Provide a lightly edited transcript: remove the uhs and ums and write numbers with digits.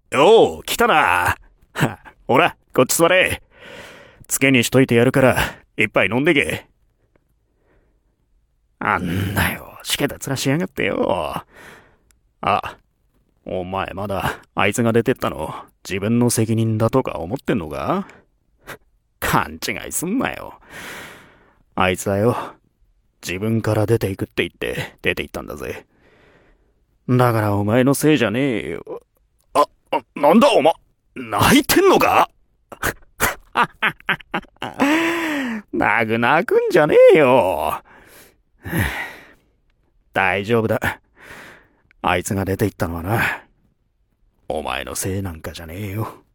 おう、来たな。ほら、こっち座れ。つけにしといてやるから、一杯飲んでけ。あんだよ、しけた面しやがってよ。あ、お前まだ、あいつが出てったの、自分の責任だとか思ってんのか？勘違いすんなよ。あいつはよ、自分から出ていくって言って出て行ったんだぜ。だからお前のせいじゃねえよ。なんだお前、泣いてんのか？泣くんじゃねえよ。大丈夫だ。あいつが出て行ったのはな、お前のせいなんかじゃねえよ。